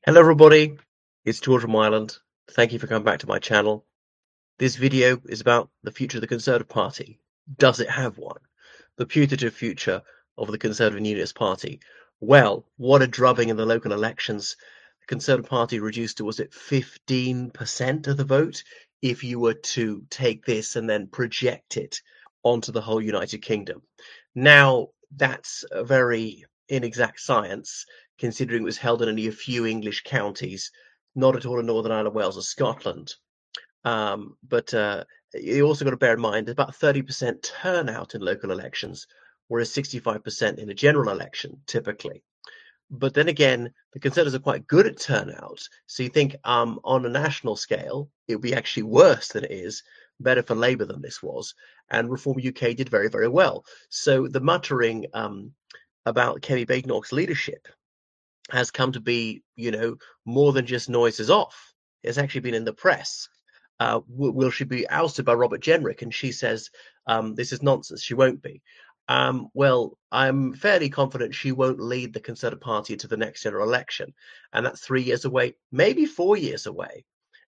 Hello everybody, it's George from Ireland. Thank you for coming back to my channel. This video is about the future of the Conservative Party. Does it have one? The putative future of the Conservative and Unionist Party. Well, what a drubbing in the local elections. The Conservative Party reduced to, was it 15% of the vote? If you were to take this and then project it onto the whole United Kingdom. Now, that's a very inexact science, considering it was held in only a few English counties, not at all in Northern Ireland, Wales, or Scotland. But you also got to bear in mind there's about 30% turnout in local elections, whereas 65% in a general election typically. But then again, the Conservatives are quite good at turnout. So you think on a national scale, it would be actually worse than it is, better for Labour than this was. And Reform UK did very, very well. So the muttering about Kemi Badenoch's leadership has come to be, more than just noises off. It's actually been in the press. Will she be ousted by Robert Jenrick? And she says, this is nonsense. She won't be. Well, I'm fairly confident she won't lead the Conservative Party to the next general election. And that's 3 years away, maybe 4 years away.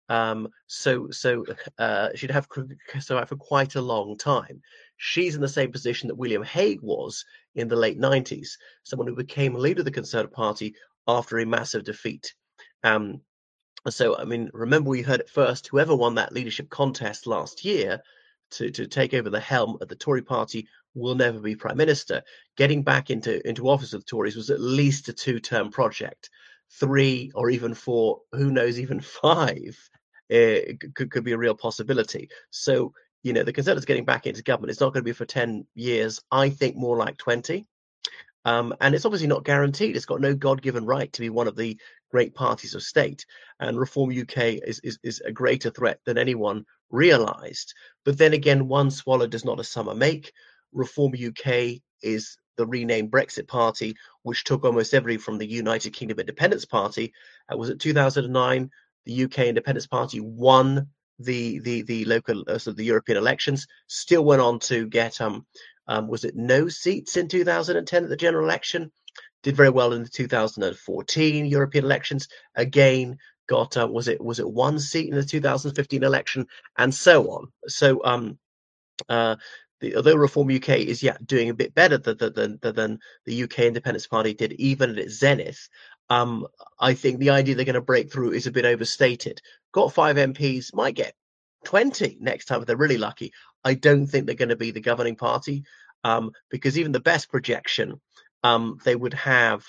So she'd have so out for quite a long time. She's in the same position that William Hague was in the late 90s, someone who became leader of the Conservative Party after a massive defeat. So, I mean, remember we heard it first, whoever won that leadership contest last year to take over the helm of the Tory party will never be prime minister. Getting back into office with the Tories was at least a two-term project. 3 or even 4, who knows, even 5 could be a real possibility. So, the Conservatives getting back into government, it's not going to be for 10 years. I think more like 20. And it's obviously not guaranteed. It's got no God-given right to be one of the great parties of state. And Reform UK is a greater threat than anyone realised. But then again, one swallow does not a summer make. Reform UK is the renamed Brexit Party, which took almost everybody from the United Kingdom Independence Party. Was it 2009? The UK Independence Party won the local the European elections. Still went on to get was it no seats in 2010 at the general election? Did very well in the 2014 European elections. Again, got was it one seat in the 2015 election, and so on. So although Reform UK is doing a bit better than the UK Independence Party did, even at its zenith, I think the idea they're going to break through is a bit overstated. Got 5 MPs, might get 20 next time if they're really lucky. I don't think they're going to be the governing party, because even the best projection, they would have,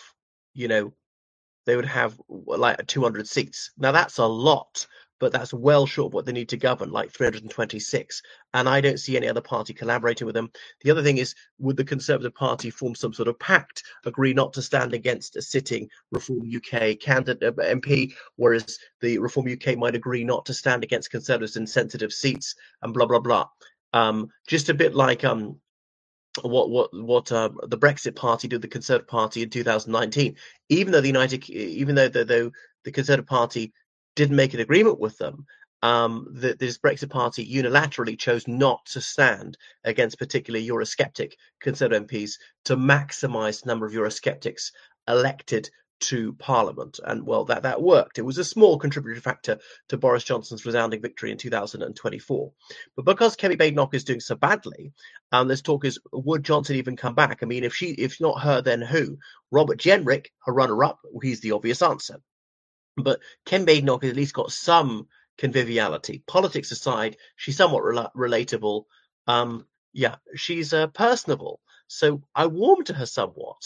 like 200 seats. Now that's a lot, but that's well short of what they need to govern, like 326. And I don't see any other party collaborating with them. The other thing is, would the Conservative Party form some sort of pact, agree not to stand against a sitting Reform UK candidate MP, whereas the Reform UK might agree not to stand against Conservatives in sensitive seats, and blah blah blah. Just a bit like what the Brexit Party did, the Conservative Party in 2019. Even though the Conservative Party didn't make an agreement with them, this Brexit Party unilaterally chose not to stand against particularly Eurosceptic Conservative MPs to maximise the number of Eurosceptics elected to Parliament. And well, that worked. It was a small contributory factor to Boris Johnson's resounding victory in 2024. But because Kemi Badenoch is doing so badly, this talk is, would Johnson even come back? I mean, if not her, then who? Robert Jenrick, her runner-up, he's the obvious answer. But Kemi Badenoch has at least got some conviviality. Politics aside, she's somewhat relatable. She's personable. So I warm to her somewhat.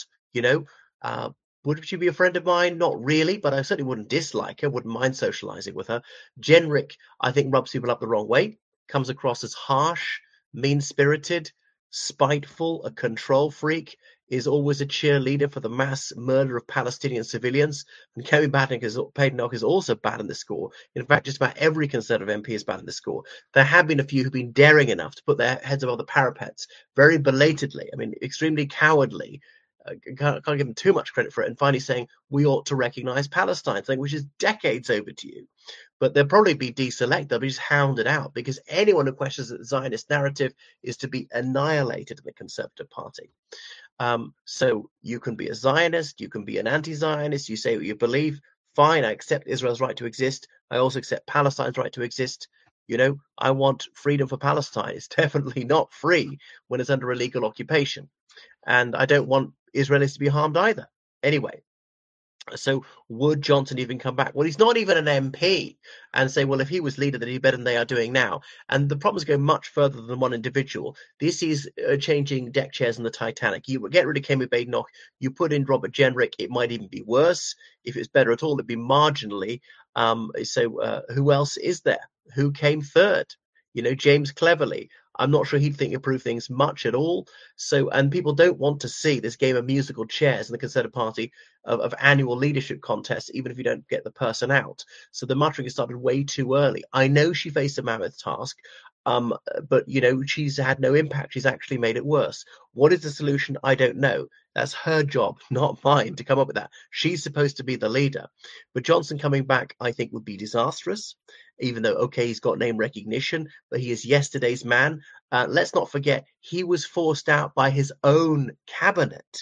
Would she be a friend of mine? Not really, but I certainly wouldn't dislike her, wouldn't mind socializing with her. Jenrick, I think, rubs people up the wrong way, comes across as harsh, mean-spirited, spiteful, a control freak, is always a cheerleader for the mass murder of Palestinian civilians. And Kemi Badenoch is also bad in the score. In fact, just about every Conservative MP is bad in the score. There have been a few who've been daring enough to put their heads above the parapets very belatedly. I mean, extremely cowardly. Can't give them too much credit for it, and finally saying we ought to recognize Palestine, something which is decades overdue. But they'll probably be deselected, they'll be just hounded out, because anyone who questions the Zionist narrative is to be annihilated in the Conservative Party. So you can be a Zionist, you can be an anti-Zionist, you say what you believe, fine, I accept Israel's right to exist. I also accept Palestine's right to exist. I want freedom for Palestine. It's definitely not free when it's under illegal occupation. And I don't want Israelis to be harmed either. Anyway, so would Johnson even come back? Well, he's not even an MP, and say, well, if he was leader, then he'd be better than they are doing now. And the problems go much further than one individual. This is changing deck chairs in the Titanic. You get rid of Kemi Badenoch, you put in Robert Jenrick, it might even be worse. If it's better at all, it'd be marginally. So who else is there? Who came third? James Cleverly. I'm not sure he'd think improve things much at all. So, and people don't want to see this game of musical chairs in the Conservative Party of annual leadership contests, even if you don't get the person out. So the muttering has started way too early. I know she faced a mammoth task, but she's had no impact. She's actually made it worse. What is the solution? I don't know. That's her job, not mine, to come up with that. She's supposed to be the leader. But Johnson coming back, I think, would be disastrous, even though, okay, he's got name recognition, but he is yesterday's man. Let's not forget, he was forced out by his own cabinet.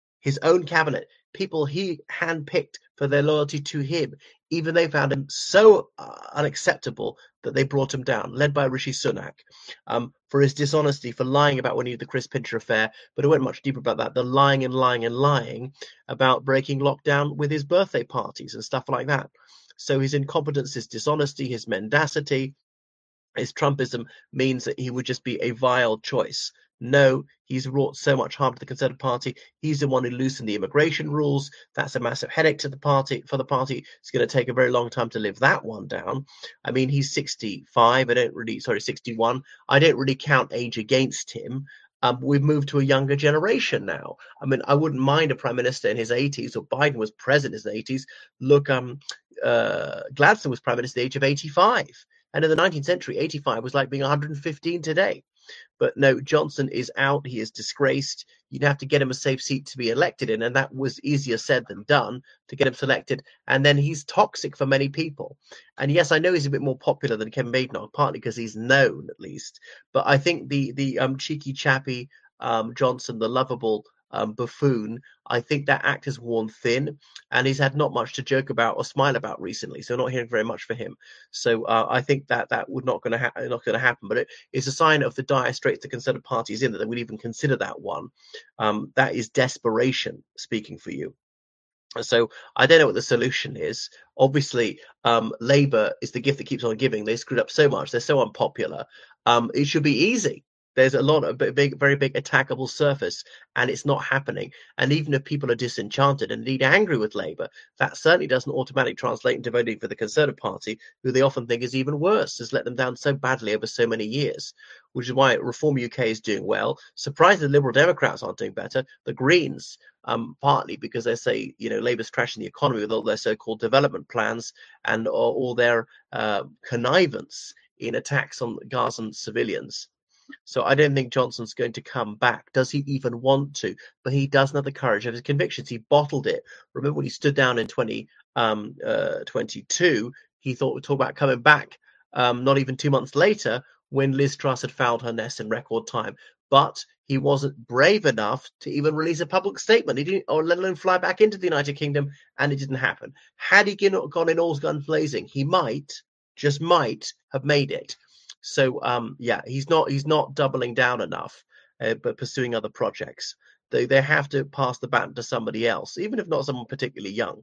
People he handpicked for their loyalty to him, even they found him so unacceptable that they brought him down, led by Rishi Sunak, for his dishonesty, for lying about when he did the Chris Pincher affair. But it went much deeper about that, the lying and lying and lying about breaking lockdown with his birthday parties and stuff like that. So his incompetence, his dishonesty, his mendacity, his Trumpism means that he would just be a vile choice. No, he's wrought so much harm to the Conservative Party. He's the one who loosened the immigration rules. That's a massive headache to the party. For the party, it's going to take a very long time to live that one down. I mean, he's 65. 61. I don't really count age against him. We've moved to a younger generation now. I mean, I wouldn't mind a prime minister in his 80s, or Biden was president in his 80s. Look, Gladstone was prime minister at the age of 85. And in the 19th century, 85 was like being 115 today. But no, Johnson is out. He is disgraced. You'd have to get him a safe seat to be elected in, and that was easier said than done to get him selected. And then he's toxic for many people. And yes, I know he's a bit more popular than Kevin Badenoch, partly because he's known at least. But I think the cheeky chappy Johnson, the lovable buffoon, I think that act has worn thin, and he's had not much to joke about or smile about recently. So not hearing very much for him. So I think that would not going to happen. But it is a sign of the dire straits the Conservative Party is in that they would even consider that one. That is desperation speaking for you. So I don't know what the solution is. Obviously, Labour is the gift that keeps on giving. They screwed up so much. They're so unpopular. It should be easy. There's a lot of very big attackable surface, and it's not happening. And even if people are disenchanted and indeed angry with Labour, that certainly doesn't automatically translate into voting for the Conservative Party, who they often think is even worse, has let them down so badly over so many years. Which is why Reform UK is doing well. Surprised the Liberal Democrats aren't doing better. The Greens, partly because they say, Labour's crashing the economy with all their so-called development plans and all their connivance in attacks on Gazan civilians. So I don't think Johnson's going to come back. Does he even want to? But he doesn't have the courage of his convictions. He bottled it. Remember when he stood down in 2022, he talked about coming back not even 2 months later when Liz Truss had fouled her nest in record time. But he wasn't brave enough to even release a public statement. He didn't, or let alone fly back into the United Kingdom, and it didn't happen. Had he gone in all guns blazing, he just might have made it. So he's not doubling down enough, but pursuing other projects. They have to pass the baton to somebody else, even if not someone particularly young.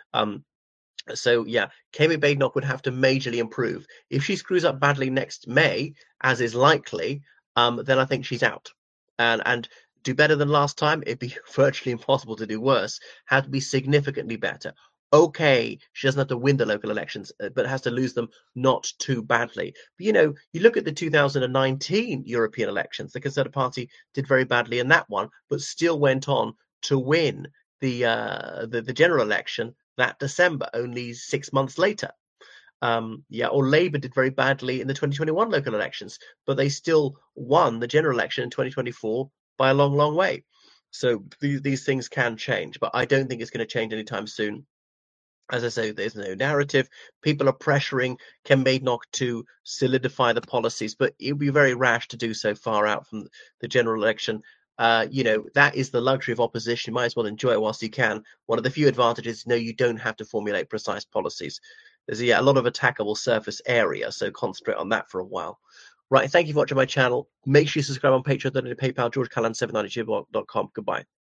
Kemi Badenoch would have to majorly improve. If she screws up badly next May, as is likely, then I think she's out. And do better than last time, it'd be virtually impossible to do worse. Have to be significantly better. Okay, she doesn't have to win the local elections, but has to lose them not too badly. But, you look at the 2019 European elections, the Conservative Party did very badly in that one, but still went on to win the general election that December, only 6 months later. Or Labour did very badly in the 2021 local elections, but they still won the general election in 2024 by a long, long way. So these things can change, but I don't think it's going to change anytime soon. As I say, there's no narrative. People are pressuring Kemi Badenoch to solidify the policies, but it would be very rash to do so far out from the general election. That is the luxury of opposition. You might as well enjoy it whilst you can. One of the few advantages, no, you don't have to formulate precise policies. There's a lot of attackable surface area, so concentrate on that for a while. Right, thank you for watching my channel. Make sure you subscribe on Patreon, donate to PayPal, georgecallan792.com. Goodbye.